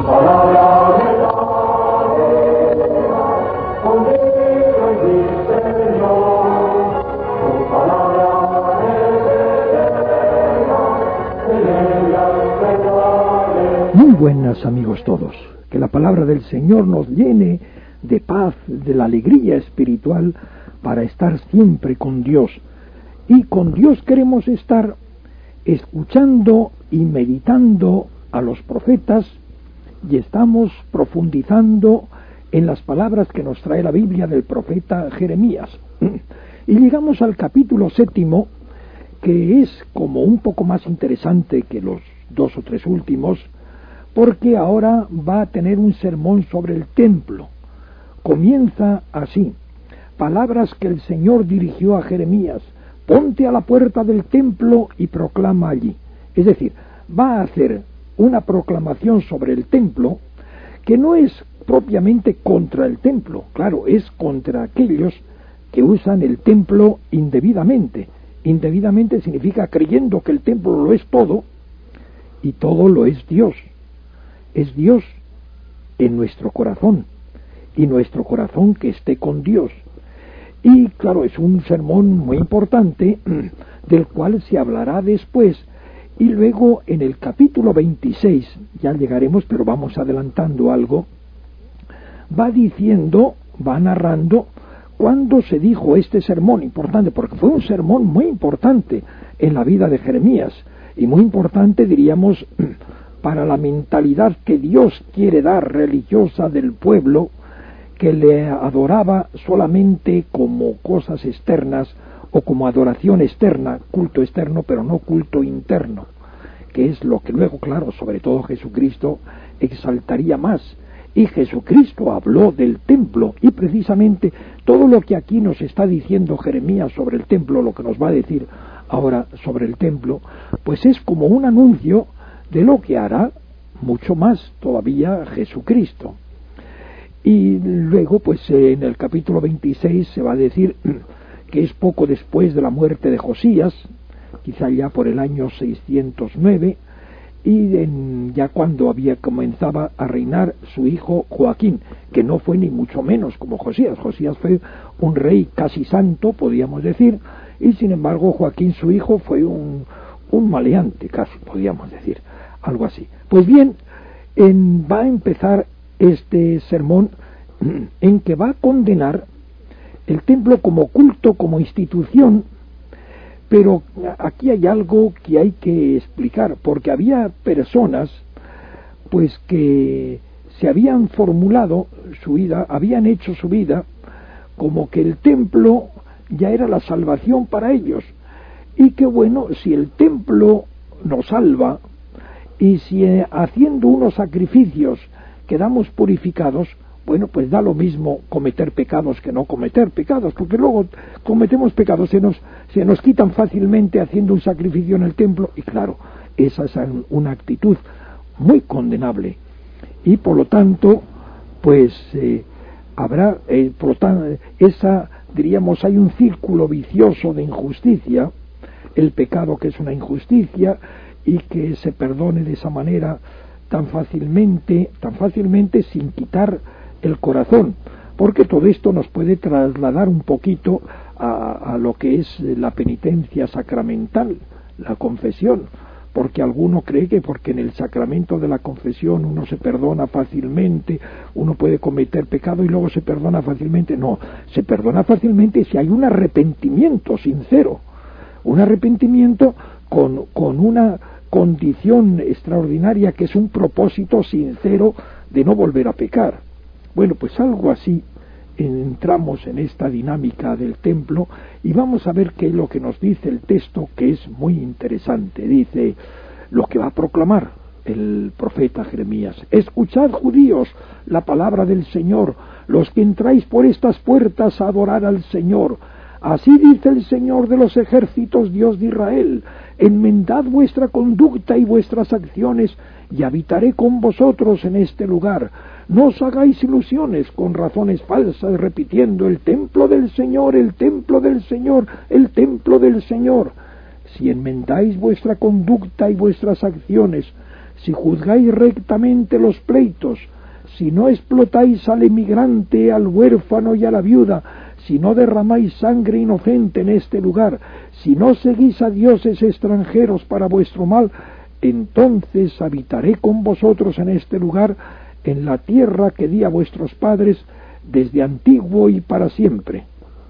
Muy buenas, amigos todos, que la palabra del Señor nos llene de paz, de la alegría espiritual para estar siempre con Dios. Y con Dios queremos estar escuchando y meditando a los profetas, y estamos profundizando en las palabras que nos trae la Biblia del profeta Jeremías. Y llegamos al capítulo 7, que es como un poco más interesante que los 2 o 3 últimos, porque ahora va a tener un sermón sobre el templo. Comienza así: palabras que el Señor dirigió a Jeremías: ponte a la puerta del templo y proclama allí. Es decir, va a hacer una proclamación sobre el templo que no es propiamente contra el templo, claro, es contra aquellos que usan el templo indebidamente. Indebidamente significa creyendo que el templo lo es todo, y todo lo es Dios. Es Dios en nuestro corazón, y nuestro corazón que esté con Dios. Y claro, es un sermón muy importante, del cual se hablará después. Y luego en el capítulo 26, ya llegaremos, pero vamos adelantando algo, va diciendo, va narrando cuándo se dijo este sermón importante, porque fue un sermón muy importante en la vida de Jeremías, y muy importante, diríamos, para la mentalidad que Dios quiere dar religiosa del pueblo, que le adoraba solamente como cosas externas o como adoración externa, culto externo, pero no culto interno, que es lo que luego, claro, sobre todo Jesucristo exaltaría más. Y Jesucristo habló del templo, y precisamente todo lo que aquí nos está diciendo Jeremías sobre el templo, lo que nos va a decir ahora sobre el templo, pues es como un anuncio de lo que hará mucho más todavía Jesucristo. Y luego, pues en el capítulo 26 se va a decir que es poco después de la muerte de Josías, quizá ya por el año 609, y ya cuando comenzaba a reinar su hijo Joaquín, que no fue ni mucho menos como Josías. Josías fue un rey casi santo, podríamos decir, y sin embargo Joaquín, su hijo, fue un maleante, casi podríamos decir, algo así. Pues bien, va a empezar este sermón en que va a condenar el templo como culto, como institución. Pero aquí hay algo que hay que explicar, porque había personas pues que se habían formulado su vida, habían hecho su vida como que el templo ya era la salvación para ellos, y que bueno, si el templo nos salva, y si haciendo unos sacrificios quedamos purificados, bueno, pues da lo mismo cometer pecados que no cometer pecados, porque luego cometemos pecados, se nos quitan fácilmente haciendo un sacrificio en el templo, y claro, esa es una actitud muy condenable, y por lo tanto, pues habrá, por lo tanto, diríamos, hay un círculo vicioso de injusticia, el pecado que es una injusticia, y que se perdone de esa manera tan fácilmente sin quitar el corazón, porque todo esto nos puede trasladar un poquito a lo que es la penitencia sacramental, la confesión, porque alguno cree que porque en el sacramento de la confesión uno se perdona fácilmente, uno puede cometer pecado y luego se perdona fácilmente. No, se perdona fácilmente si hay un arrepentimiento sincero, un arrepentimiento con una condición extraordinaria que es un propósito sincero de no volver a pecar. Bueno, pues algo así entramos en esta dinámica del templo, y vamos a ver qué es lo que nos dice el texto, que es muy interesante. Dice lo que va a proclamar el profeta Jeremías: escuchad, judíos, la palabra del Señor, los que entráis por estas puertas a adorar al Señor. Así dice el Señor de los ejércitos, Dios de Israel: enmendad vuestra conducta y vuestras acciones, y habitaré con vosotros en este lugar. No os hagáis ilusiones con razones falsas, repitiendo: el templo del Señor, el templo del Señor, el templo del Señor. Si enmendáis vuestra conducta y vuestras acciones, si juzgáis rectamente los pleitos, si no explotáis al emigrante, al huérfano y a la viuda, si no derramáis sangre inocente en este lugar, si no seguís a dioses extranjeros para vuestro mal, entonces habitaré con vosotros en este lugar, en la tierra que di a vuestros padres desde antiguo y para siempre.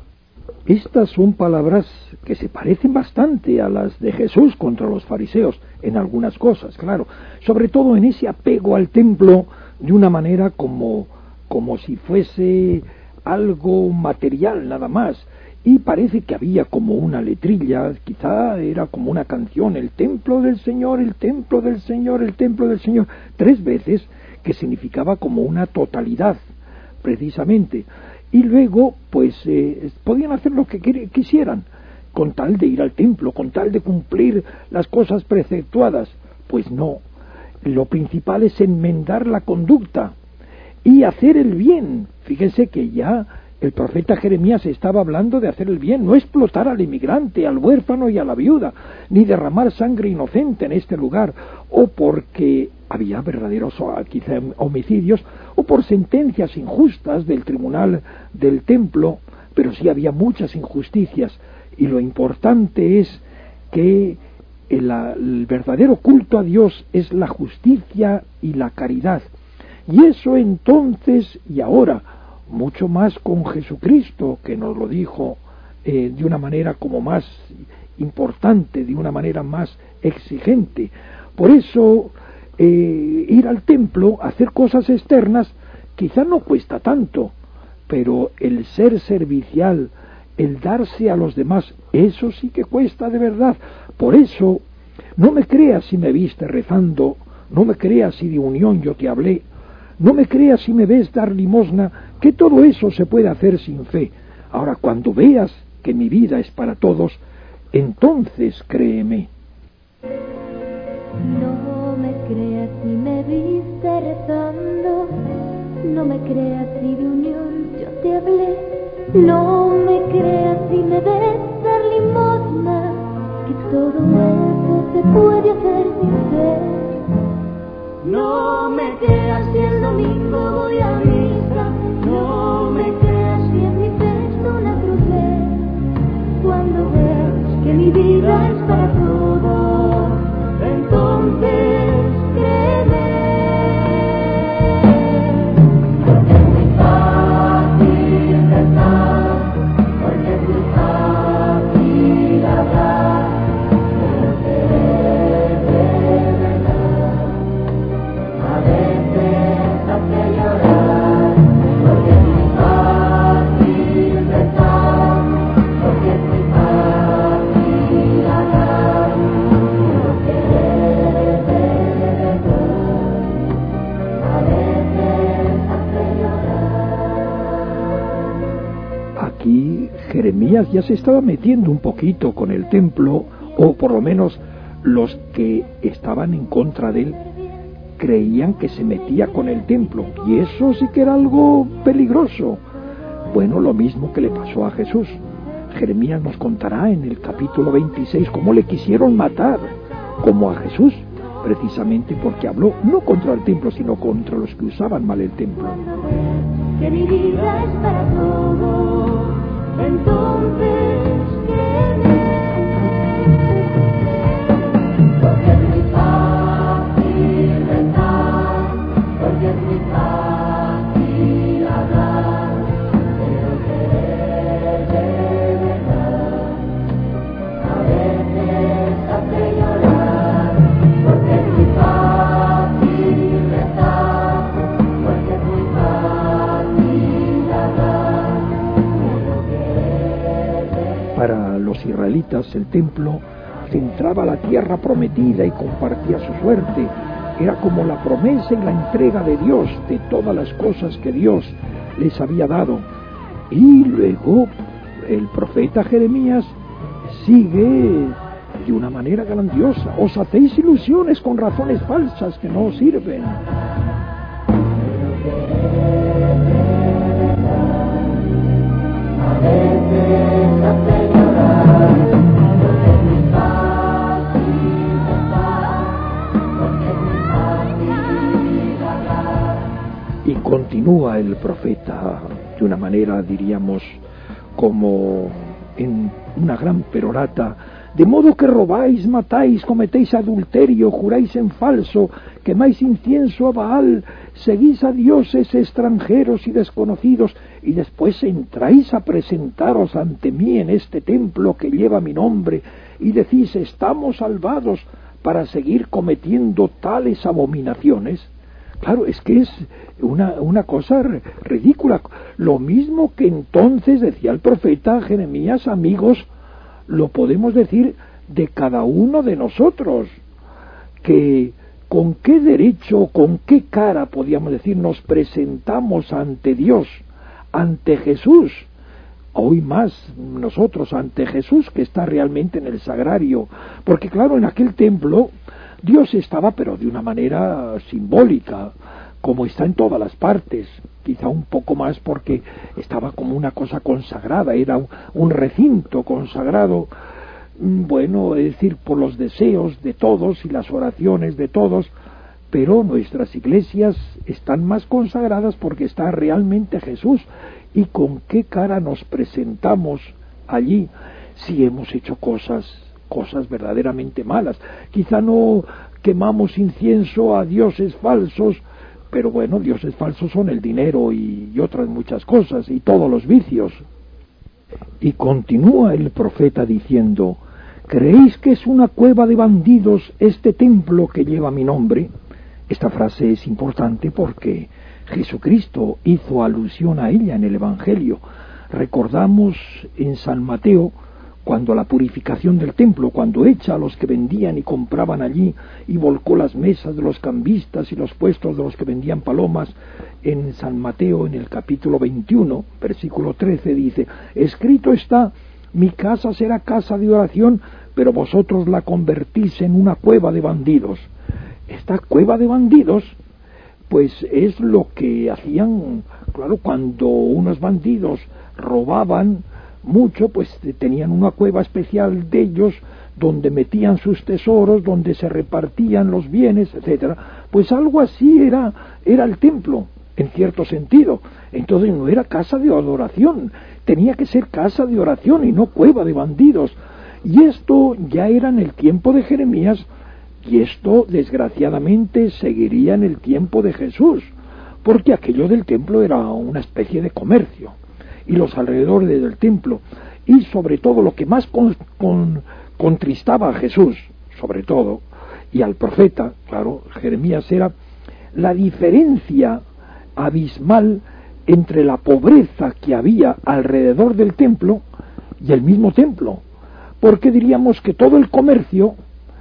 Estas son palabras que se parecen bastante a las de Jesús contra los fariseos, en algunas cosas, claro, sobre todo en ese apego al templo de una manera como si fuese algo material nada más, y parece que había como una letrilla, quizá era como una canción, el templo del Señor, el templo del Señor, el templo del Señor, 3 veces, que significaba como una totalidad, precisamente. Y luego, pues, podían hacer lo que quisieran, con tal de ir al templo, con tal de cumplir las cosas preceptuadas. Pues no, lo principal es enmendar la conducta y hacer el bien. Fíjense que ya el profeta Jeremías estaba hablando de hacer el bien, no explotar al inmigrante, al huérfano y a la viuda, ni derramar sangre inocente en este lugar, o porque había verdaderos quizá homicidios, o por sentencias injustas del tribunal del templo, pero sí había muchas injusticias, y lo importante es que el verdadero culto a Dios es la justicia y la caridad, y eso entonces y ahora, mucho más con Jesucristo, que nos lo dijo de una manera como más importante, de una manera más exigente. Por eso ir al templo, hacer cosas externas, quizá no cuesta tanto, pero el ser servicial, el darse a los demás, eso sí que cuesta de verdad. Por eso, no me creas si me viste rezando, no me creas si de unión yo te hablé, no me creas si me ves dar limosna, que todo eso se puede hacer sin fe. Ahora, cuando veas que mi vida es para todos, entonces créeme. No me creas si me viste rezando, no me creas si de unión yo te hablé, no me creas si me ves dar limosna, que todo eso se puede hacer sin fe. No me creas si el domingo voy a misa, no me creas si en mi pecho una cruz. Cuando veas que mi vida es para todos, entonces créeme. Porque es muy fácil rezar, porque es muy fácil hablar, pero querer de verdad a veces hace llorar. Porque es muy fácil rezar, porque es muy fácil hablar, pero querer de verdad a veces hace llorar. Aquí Jeremías ya se estaba metiendo un poquito con el templo, o por lo menos los que estaban en contra de él creían que se metía con el templo, y eso sí que era algo peligroso. Bueno, lo mismo que le pasó a Jesús. Jeremías nos contará en el capítulo 26 cómo le quisieron matar, como a Jesús, precisamente porque habló no contra el templo, sino contra los que usaban mal el templo. Que mi vida es para todos, entonces créeme. Porque es muy fácil rezar, porque es muy fácil hablar, pero querer de verdad a veces hace llorar. Porque es muy fácil rezar, porque es muy fácil hablar, pero querer de verdad. Para los israelitas el templo centraba la tierra prometida y compartía su suerte. Era como la promesa y la entrega de Dios de todas las cosas que Dios les había dado. Y luego el profeta Jeremías sigue de una manera grandiosa. Os hacéis ilusiones con razones falsas que no sirven. A veces hace llorar, porque es muy fácil rezar, porque es muy fácil Y continúa el profeta de una manera, diríamos, como en una gran perorata: de modo que robáis, matáis, cometéis adulterio, juráis en falso, quemáis incienso a Baal, seguís a dioses extranjeros y desconocidos, y después entráis a presentaros ante mí en este templo que lleva mi nombre, y decís: estamos salvados, para seguir cometiendo tales abominaciones. Claro, es que es una cosa ridícula. Lo mismo que entonces decía el profeta Jeremías, amigos, lo podemos decir de cada uno de nosotros, que con qué derecho, con qué cara, podríamos decir, nos presentamos ante Dios, ante Jesús, hoy más nosotros ante Jesús, que está realmente en el sagrario, porque claro, en aquel templo Dios estaba, pero de una manera simbólica, como está en todas las partes, quizá un poco más porque estaba como una cosa consagrada, era un recinto consagrado, bueno, es decir, por los deseos de todos y las oraciones de todos, pero nuestras iglesias están más consagradas porque está realmente Jesús. ¿Y con qué cara nos presentamos allí si hemos hecho cosas verdaderamente malas? Quizá no quemamos incienso a dioses falsos, pero bueno, dioses falsos son el dinero y otras muchas cosas, y todos los vicios. Y continúa el profeta diciendo: ¿creéis que es una cueva de bandidos este templo que lleva mi nombre? Esta frase es importante porque Jesucristo hizo alusión a ella en el Evangelio. Recordamos en San Mateo, cuando la purificación del templo, cuando echa a los que vendían y compraban allí y volcó las mesas de los cambistas y los puestos de los que vendían palomas, en San Mateo, en el capítulo 21, versículo 13, dice: escrito está, mi casa será casa de oración, pero vosotros la convertís en una cueva de bandidos. Esta cueva de bandidos, pues es lo que hacían, claro, cuando unos bandidos robaban mucho, pues tenían una cueva especial de ellos donde metían sus tesoros, donde se repartían los bienes, etcétera. Pues algo así era el templo, en cierto sentido. Entonces no era casa de adoración, tenía que ser casa de oración y no cueva de bandidos. Y esto ya era en el tiempo de Jeremías, y esto desgraciadamente seguiría en el tiempo de Jesús, porque aquello del templo era una especie de comercio, y los alrededores del templo, y sobre todo lo que más contristaba a Jesús, sobre todo, y al profeta, claro, Jeremías, era la diferencia abismal entre la pobreza que había alrededor del templo y el mismo templo, porque diríamos que todo el comercio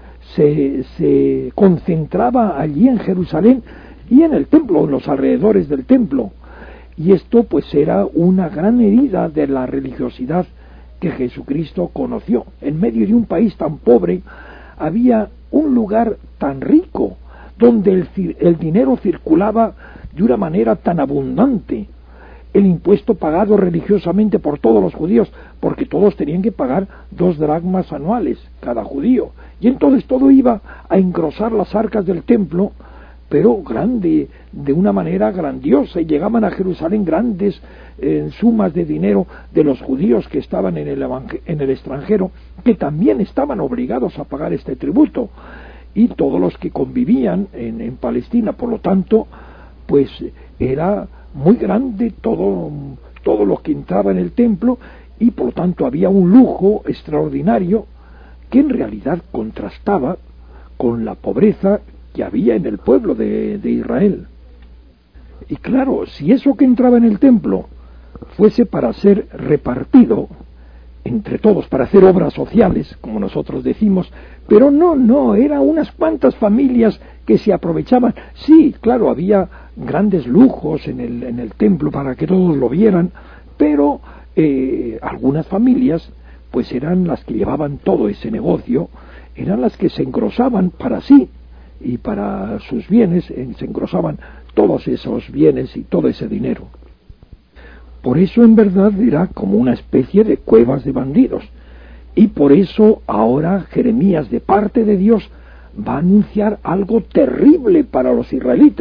se concentraba allí en Jerusalén y en el templo, en los alrededores del templo. Y esto pues era una gran herida de la religiosidad que Jesucristo conoció. En medio de un país tan pobre había un lugar tan rico donde el dinero circulaba de una manera tan abundante. El impuesto pagado religiosamente por todos los judíos, porque todos tenían que pagar 2 dracmas anuales cada judío, y entonces todo iba a engrosar las arcas del templo, pero grande, de una manera grandiosa, y llegaban a Jerusalén grandes sumas de dinero de los judíos que estaban en el extranjero, que también estaban obligados a pagar este tributo, y todos los que convivían en Palestina. Por lo tanto, pues era muy grande todo lo que entraba en el templo, y por lo tanto había un lujo extraordinario que en realidad contrastaba con la pobreza que había en el pueblo de Israel. Y claro, si eso que entraba en el templo fuese para ser repartido entre todos, para hacer obras sociales, como nosotros decimos, pero no, eran unas cuantas familias que se aprovechaban. Sí, claro, había grandes lujos en el templo para que todos lo vieran, pero algunas familias pues eran las que llevaban todo ese negocio, eran las que se engrosaban para sí y para sus bienes, se engrosaban todos esos bienes y todo ese dinero. Por eso en verdad era como una especie de cuevas de bandidos, y por eso ahora Jeremías, de parte de Dios, va a anunciar algo terrible para los israelitas,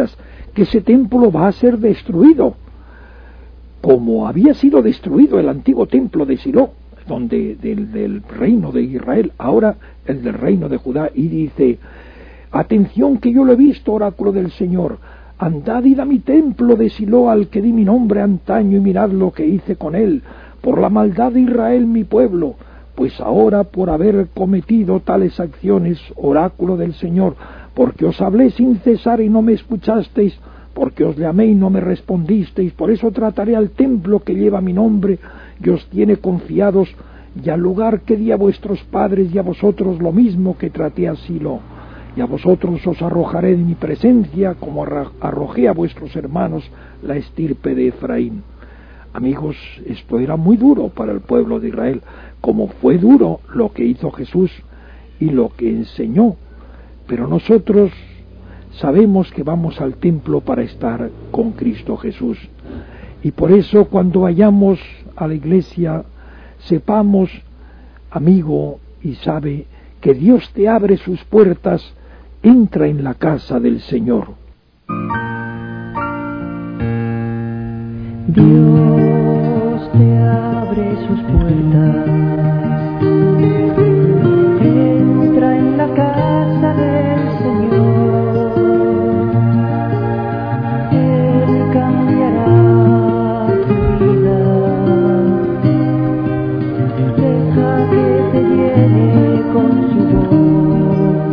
que ese templo va a ser destruido, como había sido destruido el antiguo templo de Silo, del reino de Israel, ahora el del reino de Judá. Y dice: atención, que yo lo he visto, oráculo del Señor. Andad, id a mi templo de Silo, al que di mi nombre antaño, y mirad lo que hice con él, por la maldad de Israel mi pueblo. Pues ahora, por haber cometido tales acciones, oráculo del Señor, porque os hablé sin cesar y no me escuchasteis, porque os llamé y no me respondisteis, por eso trataré al templo que lleva mi nombre y os tiene confiados, y al lugar que di a vuestros padres, y a vosotros lo mismo que traté a Silo. Y a vosotros os arrojaré de mi presencia, como arrojé a vuestros hermanos la estirpe de Efraín. Amigos, esto era muy duro para el pueblo de Israel, como fue duro lo que hizo Jesús y lo que enseñó. Pero nosotros sabemos que vamos al templo para estar con Cristo Jesús. Y por eso, cuando vayamos a la iglesia, sepamos, amigo, y sabe, que Dios te abre sus puertas. Entra en la casa del Señor. Dios te abre sus puertas. Entra en la casa del Señor. Él cambiará tu vida. Deja que te llene con su voz.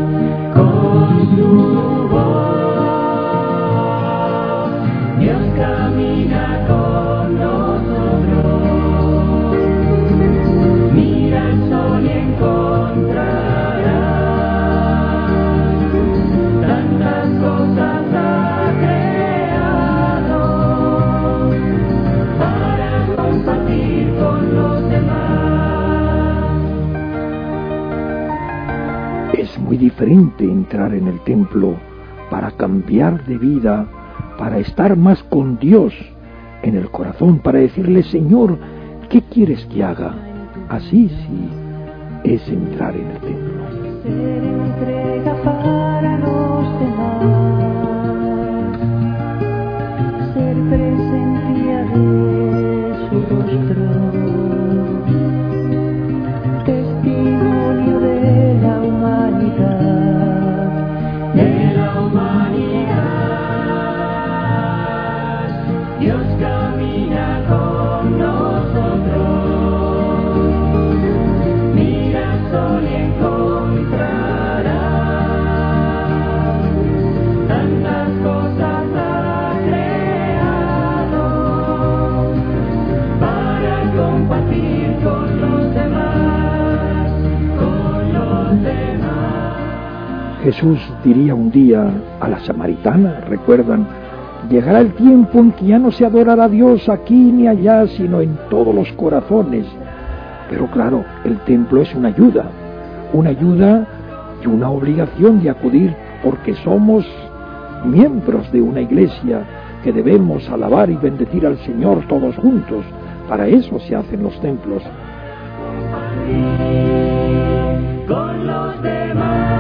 Dios camina con nosotros, mira el sol y encontrará tantas cosas ha creado para compartir con los demás. Es muy diferente entrar en el templo para cambiar de vida, para estar más con Dios en el corazón, para decirle: Señor, ¿qué quieres que haga? Así sí es entrar en el templo. Ser entrega para los demás, ser presencia de su rostro, testimonio de la humanidad, Dios camina con nosotros, mira el sol y encontrará tantas cosas ha creado para compartir con los demás, Jesús diría un día a la samaritana, ¿recuerdan? Llegará el tiempo en que ya no se adorará a Dios aquí ni allá, sino en todos los corazones. Pero claro, el templo es una ayuda y una obligación de acudir, porque somos miembros de una iglesia que debemos alabar y bendecir al Señor todos juntos. Para eso se hacen los templos. con los demás.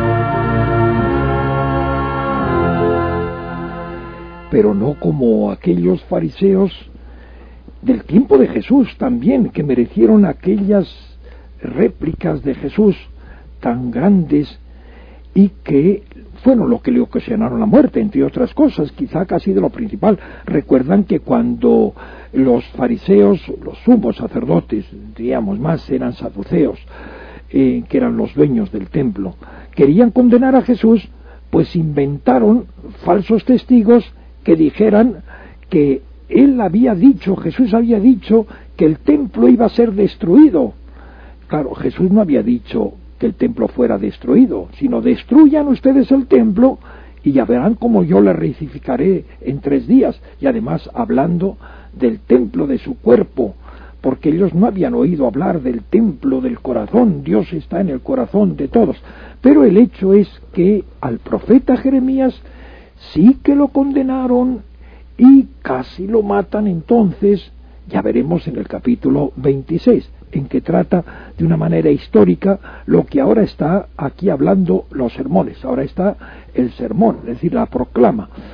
Pero no como aquellos fariseos del tiempo de Jesús también, que merecieron aquellas réplicas de Jesús tan grandes y que fueron lo que le ocasionaron la muerte, entre otras cosas, quizá casi de lo principal. Recuerdan que cuando los fariseos, los sumos sacerdotes, diríamos más, eran saduceos, que eran los dueños del templo, querían condenar a Jesús, pues inventaron falsos testigos que dijeran que él había dicho, Jesús había dicho que el templo iba a ser destruido. Claro, Jesús no había dicho que el templo fuera destruido, sino: destruyan ustedes el templo y ya verán cómo yo le resucitaré en 3 días. Y además hablando del templo de su cuerpo, porque ellos no habían oído hablar del templo del corazón. Dios está en el corazón de todos. Pero el hecho es que al profeta Jeremías sí que lo condenaron y casi lo matan. Entonces ya veremos en el capítulo 26, en que trata de una manera histórica lo que ahora está aquí hablando los sermones. Ahora está el sermón, es decir, la proclama.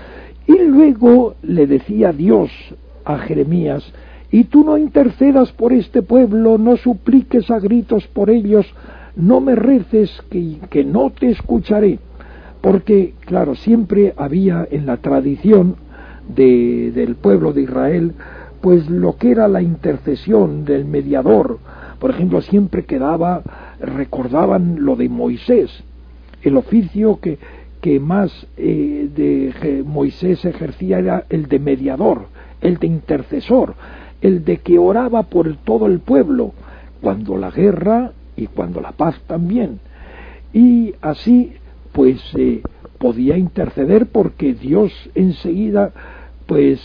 Y luego le decía Dios a Jeremías: y tú no intercedas por este pueblo, no supliques a gritos por ellos, no me reces, que no te escucharé. Porque, claro, siempre había en la tradición del pueblo de Israel, pues lo que era la intercesión del mediador. Por ejemplo, siempre recordaban lo de Moisés, el oficio que más de Moisés ejercía era el de mediador, el de intercesor, el de que oraba por todo el pueblo, cuando la guerra y cuando la paz también. Y así pues podía interceder, porque Dios enseguida pues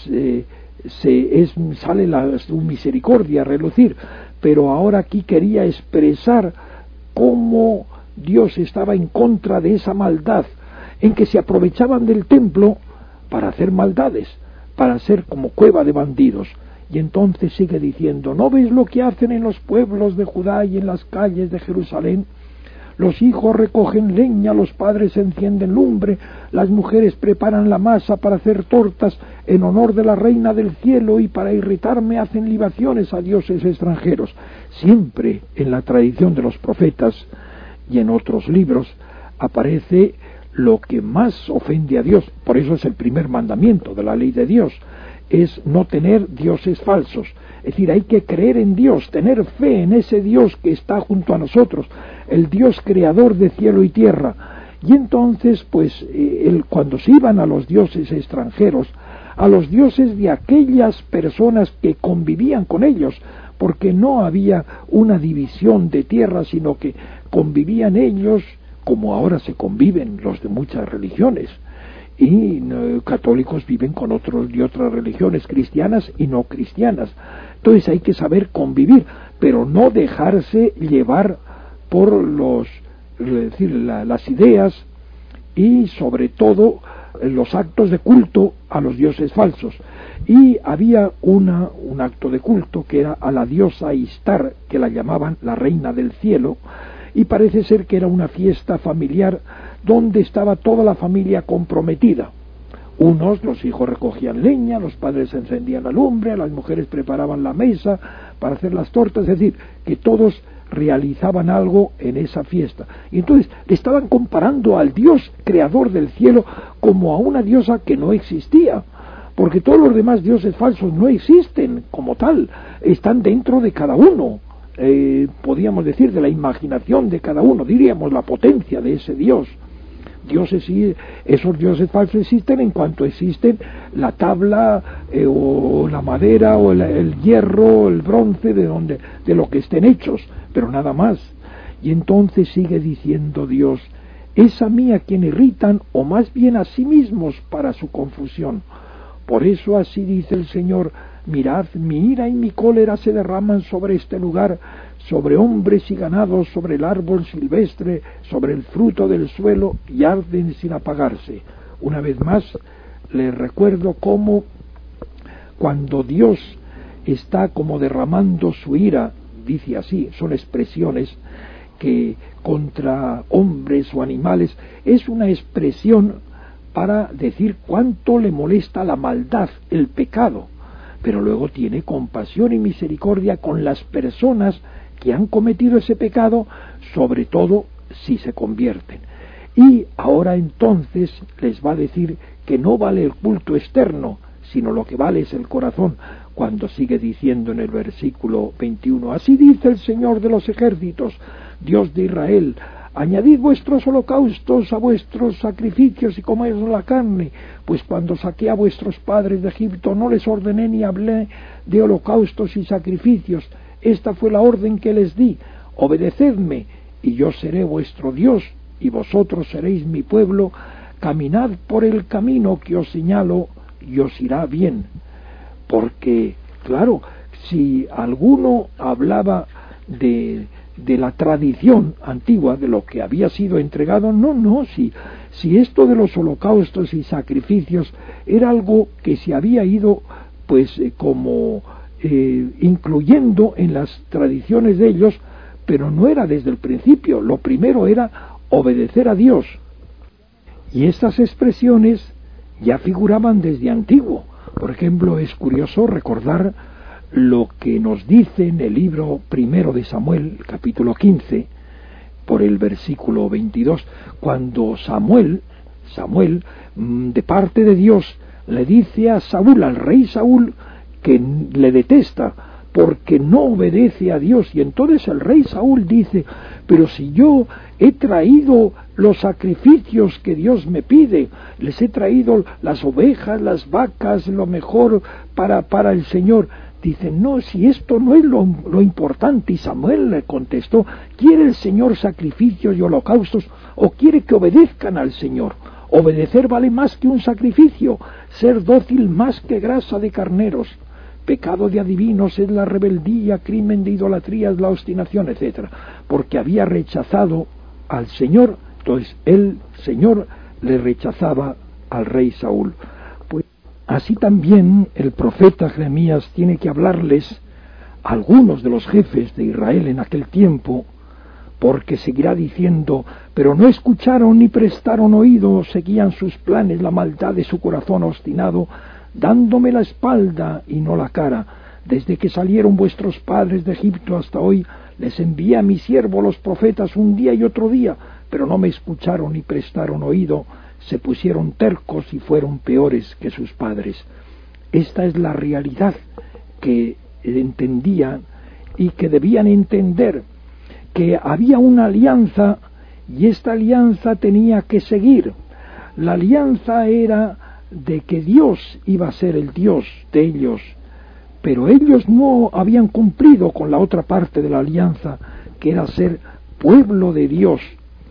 sale su misericordia a relucir. Pero ahora aquí quería expresar cómo Dios estaba en contra de esa maldad, en que se aprovechaban del templo para hacer maldades, para ser como cueva de bandidos. Y entonces sigue diciendo: ¿no ves lo que hacen en los pueblos de Judá y en las calles de Jerusalén? Los hijos recogen leña, los padres encienden lumbre, las mujeres preparan la masa para hacer tortas en honor de la reina del cielo, y para irritarme hacen libaciones a dioses extranjeros. Siempre en la tradición de los profetas y en otros libros aparece lo que más ofende a Dios. Por eso es el primer mandamiento de la ley de Dios, es no tener dioses falsos. Es decir, hay que creer en Dios, tener fe en ese Dios que está junto a nosotros, el Dios creador de cielo y tierra. Y entonces, pues, cuando se iban a los dioses extranjeros, a los dioses de aquellas personas que convivían con ellos, porque no había una división de tierra, sino que convivían ellos como ahora se conviven los de muchas religiones. Y católicos viven con otros de otras religiones, cristianas y no cristianas. Entonces hay que saber convivir, pero no dejarse llevar por las ideas y sobre todo los actos de culto a los dioses falsos. Y había un acto de culto que era a la diosa Istar, que la llamaban la reina del cielo, y parece ser que era una fiesta familiar donde estaba toda la familia comprometida. Los hijos recogían leña, los padres encendían la lumbre, las mujeres preparaban la mesa para hacer las tortas, es decir, que todos realizaban algo en esa fiesta. Y entonces le estaban comparando al Dios creador del cielo como a una diosa que no existía, porque todos los demás dioses falsos no existen como tal, están dentro de cada uno. Podríamos decir de la imaginación de cada uno, diríamos la potencia de ese Dios. Esos dioses falsos existen en cuanto existen la tabla o la madera o el hierro, el bronce, de lo que estén hechos, pero nada más. Y entonces sigue diciendo Dios: es a mí a quien irritan, o más bien a sí mismos para su confusión. Por eso así dice el Señor: mirad, mi ira y mi cólera se derraman sobre este lugar, sobre hombres y ganados, sobre el árbol silvestre, sobre el fruto del suelo, y arden sin apagarse. Una vez más, les recuerdo cómo cuando Dios está como derramando su ira, dice así, son expresiones que contra hombres o animales, es una expresión para decir cuánto le molesta la maldad, el pecado, pero luego tiene compasión y misericordia con las personas que han cometido ese pecado, sobre todo si se convierten. Y ahora entonces les va a decir que no vale el culto externo, sino lo que vale es el corazón, cuando sigue diciendo en el versículo 21: así dice el Señor de los ejércitos, Dios de Israel: añadid vuestros holocaustos a vuestros sacrificios y comed la carne, pues cuando saqué a vuestros padres de Egipto no les ordené ni hablé de holocaustos y sacrificios. Esta fue la orden que les di: obedecedme, y yo seré vuestro Dios, y vosotros seréis mi pueblo. Caminad por el camino que os señalo, y os irá bien. Porque, claro, si alguno hablaba de la tradición antigua, de lo que había sido entregado, si esto de los holocaustos y sacrificios era algo que se había ido incluyendo en las tradiciones de ellos, pero no era desde el principio. Lo primero era obedecer a Dios. Y estas expresiones ya figuraban desde antiguo. Por ejemplo, es curioso recordar lo que nos dice en el libro primero de Samuel, capítulo 15, por el versículo 22, cuando Samuel, de parte de Dios, le dice a Saúl, al rey Saúl, que le detesta porque no obedece a Dios. Y entonces el rey Saúl dice: pero si yo he traído los sacrificios que Dios me pide, les he traído las ovejas, las vacas, lo mejor para el Señor. Dice: no, si esto no es lo importante. Y Samuel le contestó: ¿quiere el Señor sacrificios y holocaustos o quiere que obedezcan al Señor? Obedecer vale más que un sacrificio, ser dócil más que grasa de carneros. Pecado de adivinos es la rebeldía, crimen de idolatría es la obstinación, etc. Porque había rechazado al Señor, entonces el Señor le rechazaba al rey Saúl. Pues así también el profeta Jeremías tiene que hablarles a algunos de los jefes de Israel en aquel tiempo, porque seguirá diciendo: pero no escucharon ni prestaron oído, seguían sus planes, la maldad de su corazón obstinado, dándome la espalda y no la cara. Desde que salieron vuestros padres de Egipto hasta hoy, les envié a mi siervo los profetas un día y otro día, pero no me escucharon ni prestaron oído, se pusieron tercos y fueron peores que sus padres. Esta es la realidad que entendían y que debían entender, que había una alianza y esta alianza tenía que seguir. La alianza era de que Dios iba a ser el Dios de ellos, pero ellos no habían cumplido con la otra parte de la alianza, que era ser pueblo de Dios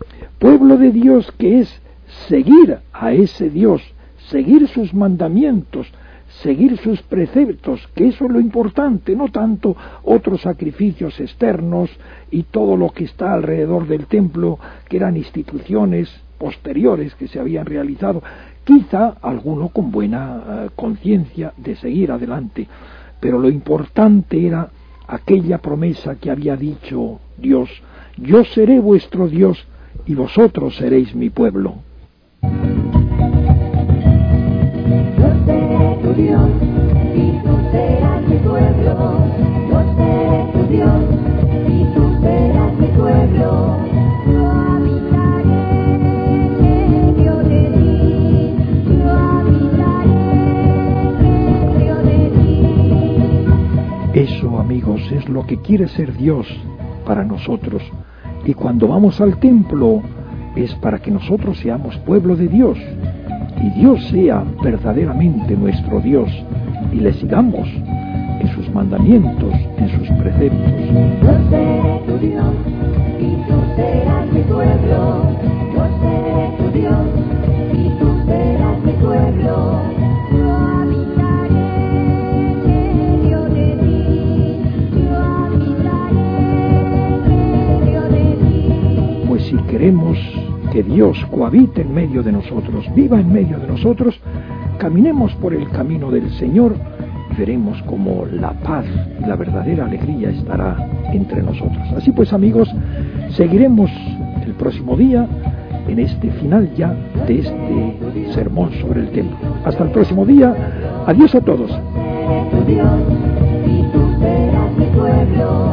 que es seguir a ese Dios, seguir sus mandamientos, seguir sus preceptos, que eso es lo importante, no tanto otros sacrificios externos y todo lo que está alrededor del templo, que eran instituciones posteriores que se habían realizado, quizá alguno con buena conciencia de seguir adelante, pero lo importante era aquella promesa que había dicho Dios: yo seré vuestro Dios y vosotros seréis mi pueblo. Yo seré tu Dios y tú serás mi pueblo. Yo seré tu Dios y tú serás mi pueblo. Yo habitaré en medio de ti. Yo habitaré en medio de ti. Eso, amigos, es lo que quiere ser Dios para nosotros. Y cuando vamos al templo es para que nosotros seamos pueblo de Dios y Dios sea verdaderamente nuestro Dios y le sigamos en sus mandamientos, en sus preceptos. Yo seré tu Dios y tú serás mi pueblo. Yo seré tu Dios y tú serás mi pueblo. Yo habitaré en medio de ti. Yo habitaré en medio de ti. Pues si queremos que Dios cohabite en medio de nosotros, viva en medio de nosotros, caminemos por el camino del Señor y veremos cómo la paz y la verdadera alegría estará entre nosotros. Así pues, amigos, seguiremos el próximo día en este final ya de este sermón sobre el templo. Hasta el próximo día. Adiós a todos. Tu Dios y tú serás mi pueblo.